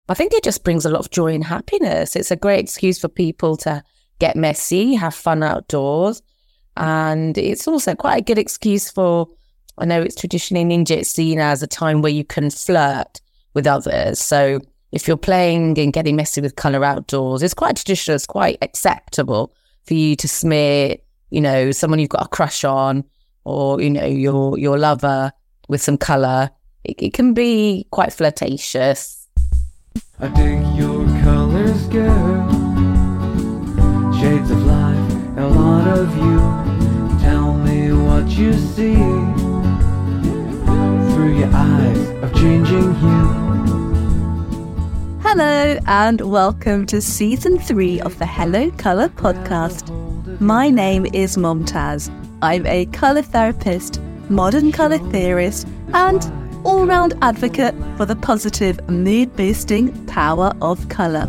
I think it just brings a lot of joy and happiness. It's a great excuse for people to get messy, have fun outdoors. And it's also quite a good excuse for, I know it's traditionally in India, it's seen as a time where you can flirt with others. So if you're playing and getting messy with colour outdoors, it's quite traditional, it's quite acceptable for you to smear, someone you've got a crush on or, your lover with some colour. It can be quite flirtatious. I dig your colours, girl. Shades of life, a lot of you. Tell me what you see through your eyes of changing hue. Hello and welcome to Season 3 of the Hello Colour podcast. My name is Momtaz. I'm a colour therapist, modern colour theorist and all-round advocate for the positive mood-boosting power of colour.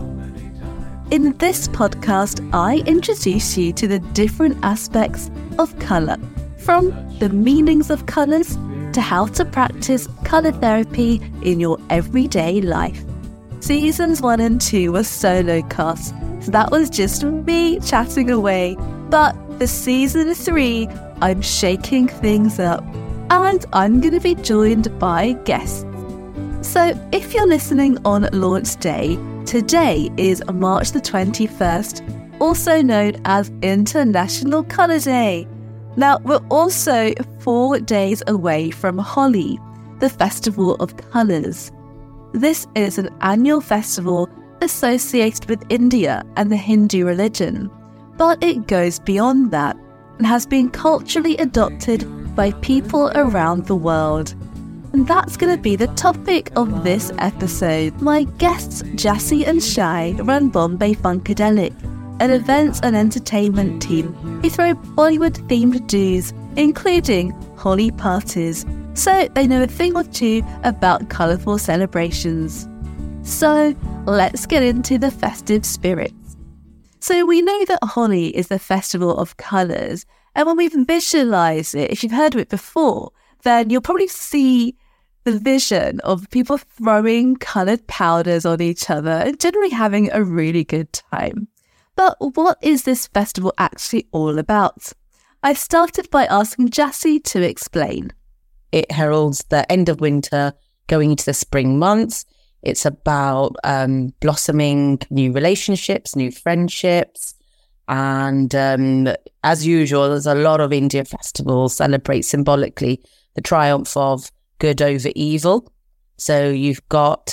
In this podcast, I introduce you to the different aspects of colour, from the meanings of colours to how to practice colour therapy in your everyday life. Seasons 1 and 2 were solo casts, so that was just me chatting away. But for Season 3, I'm shaking things up, and I'm going to be joined by guests. So if you're listening on launch day, today is March the 21st, also known as International Colour Day. Now, we're also 4 days away from Holi, the Festival of Colours. This is an annual festival associated with India and the Hindu religion, but it goes beyond that and has been culturally adopted by people around the world. And that's going to be the topic of this episode. My guests Jassi and Shai run Bombay Funkadelic, an events and entertainment team who throw Bollywood-themed do's, including Holi parties, so they know a thing or two about colourful celebrations. So let's get into the festive spirits. So we know that Holi is the festival of colours, and when we've visualised it, if you've heard of it before, then you'll probably see the vision of people throwing coloured powders on each other and generally having a really good time. But what is this festival actually all about? I started by asking Jassi to explain. It heralds the end of winter, going into the spring months. It's about blossoming new relationships, new friendships. And as usual, there's a lot of India festivals celebrate symbolically the triumph of good over evil. So you've got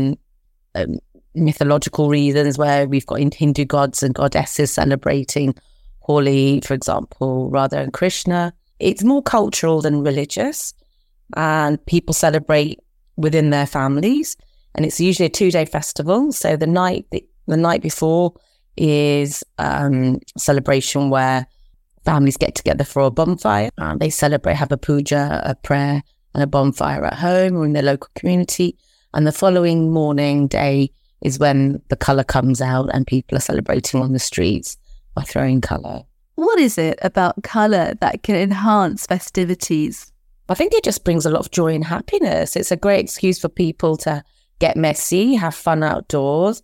mythological reasons where we've got Hindu gods and goddesses celebrating Holi, for example, Radha and Krishna. It's more cultural than religious, and people celebrate within their families. And it's usually a 2-day festival. So the night before is celebration where families get together for a bonfire. They celebrate, have a puja, a prayer, and a bonfire at home or in their local community. And the following day is when the colour comes out and people are celebrating on the streets by throwing colour. What is it about colour that can enhance festivities? I think it just brings a lot of joy and happiness. It's a great excuse for people to get messy, have fun outdoors.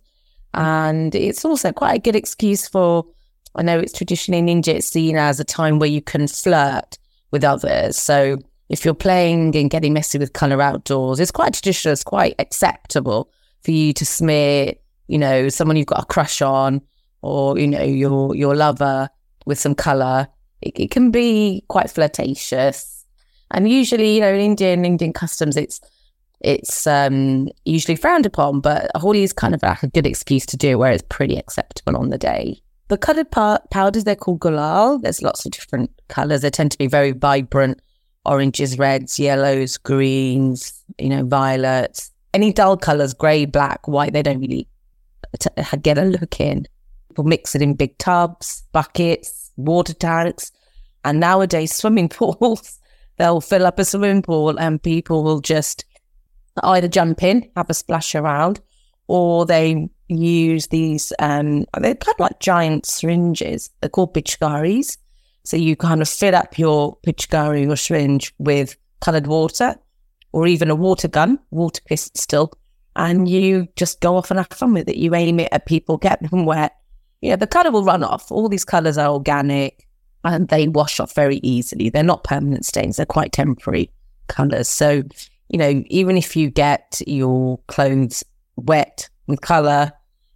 And it's also quite a good excuse for, I know it's traditionally in India, it's seen as a time where you can flirt with others. So if you're playing and getting messy with colour outdoors, it's quite traditional, it's quite acceptable for you to smear, someone you've got a crush on or, your lover with some colour. It can be quite flirtatious. And usually, in Indian customs, it's usually frowned upon, but Holi is kind of like a good excuse to do it where it's pretty acceptable on the day. The coloured powders, they're called gulal. There's lots of different colours. They tend to be very vibrant: oranges, reds, yellows, greens, violets. Any dull colours, grey, black, white, they don't really get a look in. People mix it in big tubs, buckets, water tanks, and nowadays swimming pools. They'll fill up a swimming pool and people will just either jump in, have a splash around, or they use these, they're kind of like giant syringes. They're called pitchkaris. So you kind of fill up your pitchkari or syringe with coloured water, or even a water gun, water pistol, and you just go off and have fun with it. You aim it at people, get them wet. The colour will run off. All these colours are organic and they wash off very easily. They're not permanent stains. They're quite temporary colours. So, even if you get your clothes wet with colour,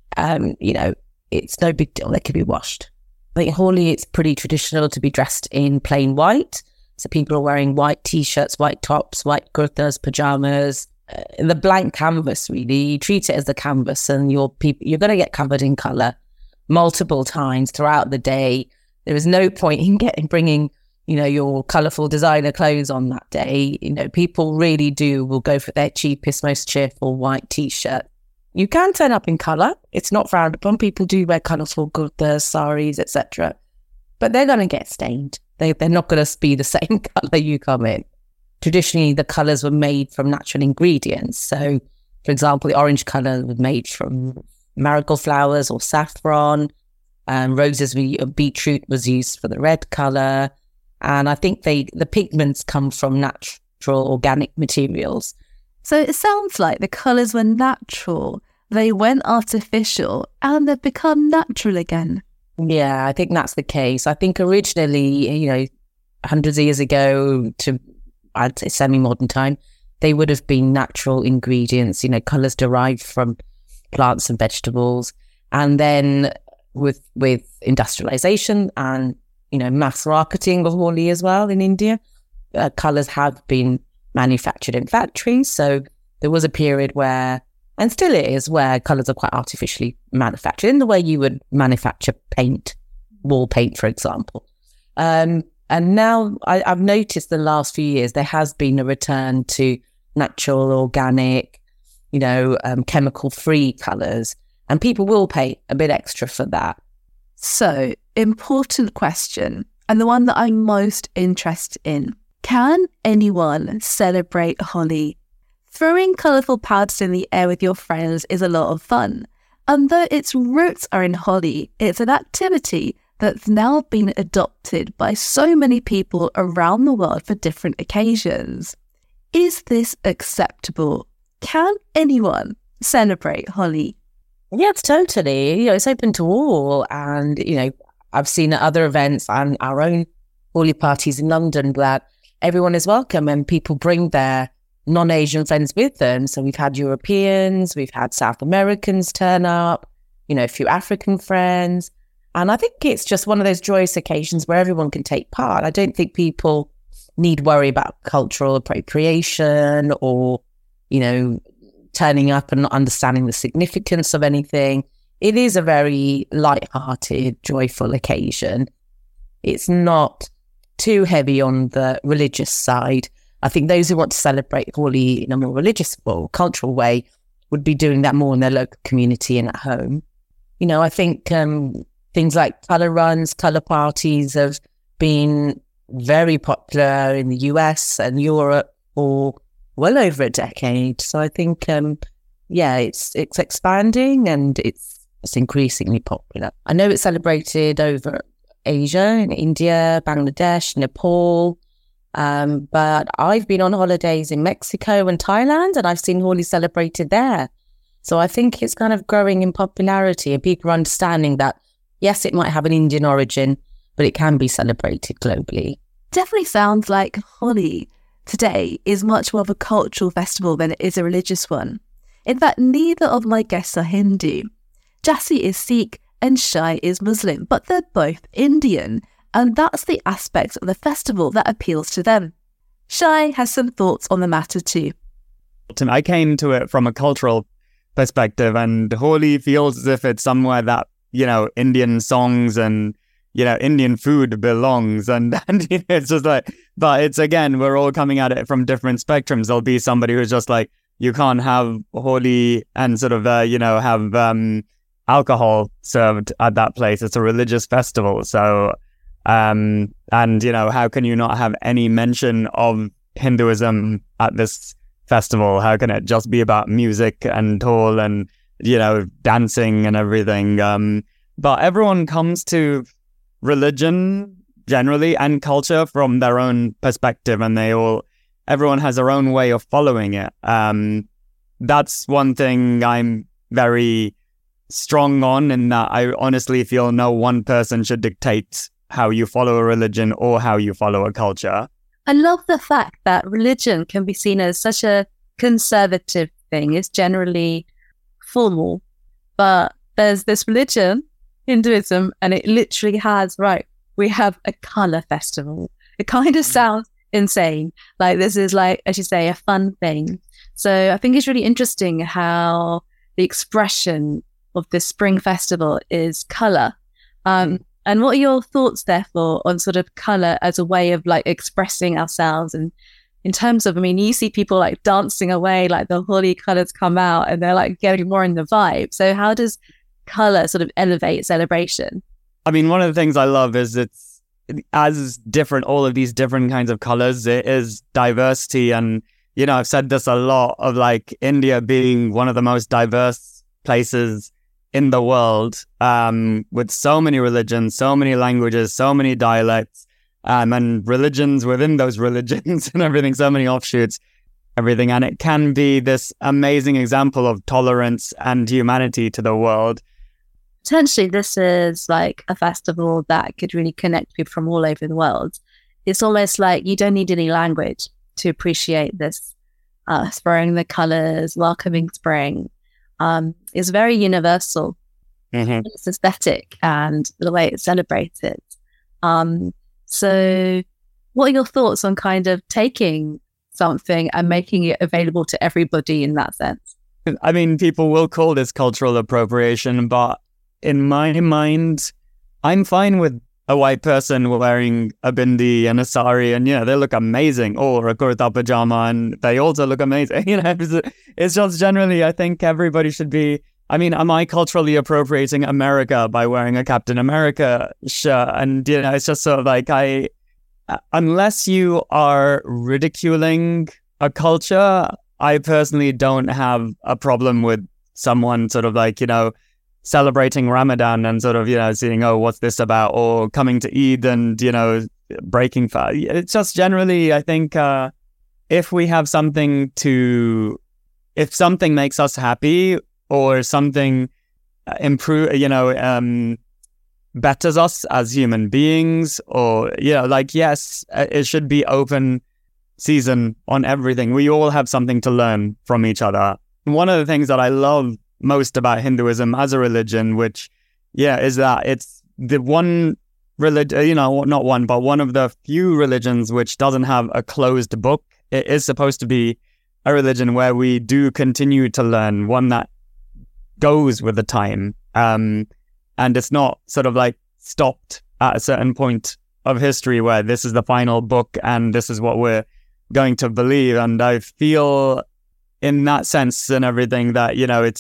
it's no big deal. They can be washed. I think Holi, it's pretty traditional to be dressed in plain white. So people are wearing white T-shirts, white tops, white kurtas, pajamas, the blank canvas, really. You treat it as the canvas, and you're going to get covered in colour multiple times throughout the day. There is no point in bringing, your colourful designer clothes on that day. People really will go for their cheapest, most cheerful white T-shirt. You can turn up in colour. It's not frowned upon. People do wear colourful kurtas, saris, etc. But they're going to get stained. They're not going to be the same colour you come in. Traditionally, the colours were made from natural ingredients. So, for example, the orange colour was made from marigold flowers or saffron. Beetroot was used for the red colour. And I think the pigments come from natural organic materials. So it sounds like the colours were natural, they went artificial, and they've become natural again. Yeah, I think that's the case. I think originally, hundreds of years ago to, I'd say, semi-modern time, they would have been natural ingredients, colours derived from plants and vegetables. And then with industrialization and, mass marketing of Holi as well in India, colours have been manufactured in factories. So there was a period where, and still it is, where colours are quite artificially manufactured in the way you would manufacture paint, wall paint, for example. And now I've noticed the last few years there has been a return to natural, organic, chemical-free colours, and people will pay a bit extra for that. So, important question, and the one that I'm most interested in. Can anyone celebrate Holi? Throwing colourful powders in the air with your friends is a lot of fun. And though its roots are in Holi, it's an activity that's now been adopted by so many people around the world for different occasions. Is this acceptable? Can anyone celebrate Holi? Yes, totally. It's open to all. And, I've seen at other events and our own Holi parties in London that everyone is welcome and people bring their non-Asian friends with them. So we've had Europeans, we've had South Americans turn up, a few African friends. And I think it's just one of those joyous occasions where everyone can take part. I don't think people need worry about cultural appropriation or, turning up and not understanding the significance of anything. It is a very light-hearted, joyful occasion. It's not too heavy on the religious side. I think those who want to celebrate Holi in a more religious or cultural way would be doing that more in their local community and at home. I think things like colour runs, colour parties have been very popular in the US and Europe for well over a decade. So I think, it's expanding and it's increasingly popular. I know it's celebrated over Asia, in India, Bangladesh, Nepal. But I've been on holidays in Mexico and Thailand, and I've seen Holi celebrated there. So I think it's kind of growing in popularity and people are understanding that, yes, it might have an Indian origin, but it can be celebrated globally. Definitely sounds like Holi today is much more of a cultural festival than it is a religious one. In fact, neither of my guests are Hindu. Jassi is Sikh and Shai is Muslim, but they're both Indian, and that's the aspect of the festival that appeals to them. Shai has some thoughts on the matter too. I came to it from a cultural perspective, and Holi feels as if it's somewhere that, Indian songs and, Indian food belongs. And it's just like, but it's, again, we're all coming at it from different spectrums. There'll be somebody who's just like, you can't have Holi and sort of, have alcohol served at that place. It's a religious festival. So, and, how can you not have any mention of Hinduism at this festival? How can it just be about music and Dhol and, dancing and everything? But everyone comes to religion generally and culture from their own perspective, and everyone has their own way of following it. that's one thing I'm very strong on, in that I honestly feel no one person should dictate how you follow a religion or how you follow a culture. I love the fact that religion can be seen as such a conservative thing. It's generally formal, but there's this religion, Hinduism, and it literally has, right, we have a colour festival. It kind of sounds insane. Like, this is like, as you say, a fun thing. So I think it's really interesting how the expression of this spring festival is colour. And what are your thoughts, therefore, on sort of colour as a way of like expressing ourselves? And in terms of, I mean, you see people like dancing away, like the Holi colours come out and they're like getting more in the vibe. So how does colour sort of elevate celebration? I mean, one of the things I love is it's as different, all of these different kinds of colours, it is diversity. And, you know, I've said this a lot of like India being one of the most diverse places in the world, with so many religions, so many languages, so many dialects, and religions within those religions and everything, so many offshoots, everything. And it can be this amazing example of tolerance and humanity to the world. Potentially, this is like a festival that could really connect people from all over the world. It's almost like you don't need any language to appreciate this, throwing the colours, welcoming spring. Is very universal. Mm-hmm. It's aesthetic and the way it's celebrated. So what are your thoughts on kind of taking something and making it available to everybody in that sense? I mean, people will call this cultural appropriation, but in my mind, I'm fine with a white person wearing a bindi and a sari, and they look amazing, or a kurta pajama, and they also look amazing. It's just generally, I think everybody should be. I mean, am I culturally appropriating America by wearing a Captain America shirt? And it's just sort of like unless you are ridiculing a culture, I personally don't have a problem with someone sort of like celebrating Ramadan and sort of, seeing, oh, what's this about? Or coming to Eid and, breaking fast. It's just generally, I think, if we have something if something makes us happy or something betters us as human beings, or, yes, it should be open season on everything. We all have something to learn from each other. One of the things that I love most about Hinduism as a religion, which, is that it's the one religion, not one, but one of the few religions which doesn't have a closed book. It is supposed to be a religion where we do continue to learn, one that goes with the time. And it's not sort of like stopped at a certain point of history where this is the final book and this is what we're going to believe. And I feel in that sense and everything that,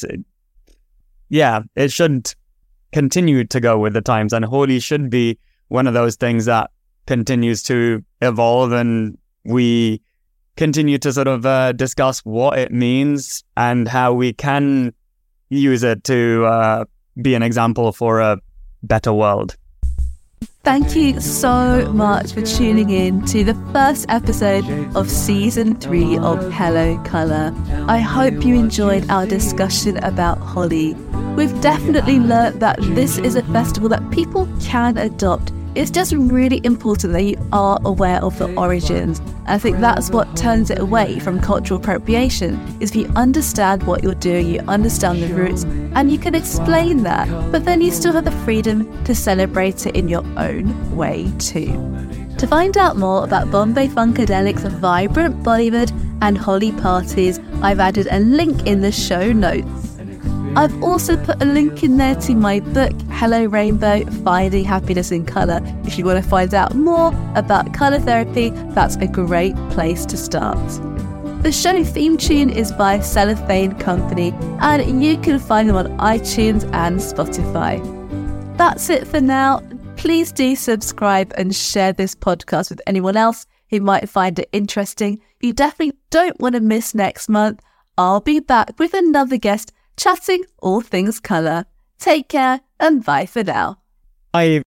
it should continue to go with the times, and Holi should be one of those things that continues to evolve, and we continue to sort of discuss what it means and how we can use it to be an example for a better world. Thank you so much for tuning in to the first episode of Season 3 of Hello Colour. I hope you enjoyed our discussion about Holi. We've definitely learnt that this is a festival that people can adopt. It's just really important that you are aware of the origins. I think that's what turns it away from cultural appropriation, is if you understand what you're doing, you understand the roots, and you can explain that, but then you still have the freedom to celebrate it in your own way too. To find out more about Bombay Funkadelic's vibrant Bollywood and Holi parties, I've added a link in the show notes. I've also put a link in there to my book, Hello Rainbow, Finding Happiness in Colour. If you want to find out more about colour therapy, that's a great place to start. The show theme tune is by Cellophane Company, and you can find them on iTunes and Spotify. That's it for now. Please do subscribe and share this podcast with anyone else who might find it interesting. You definitely don't want to miss next month. I'll be back with another guest chatting all things colour. Take care and bye for now. Bye.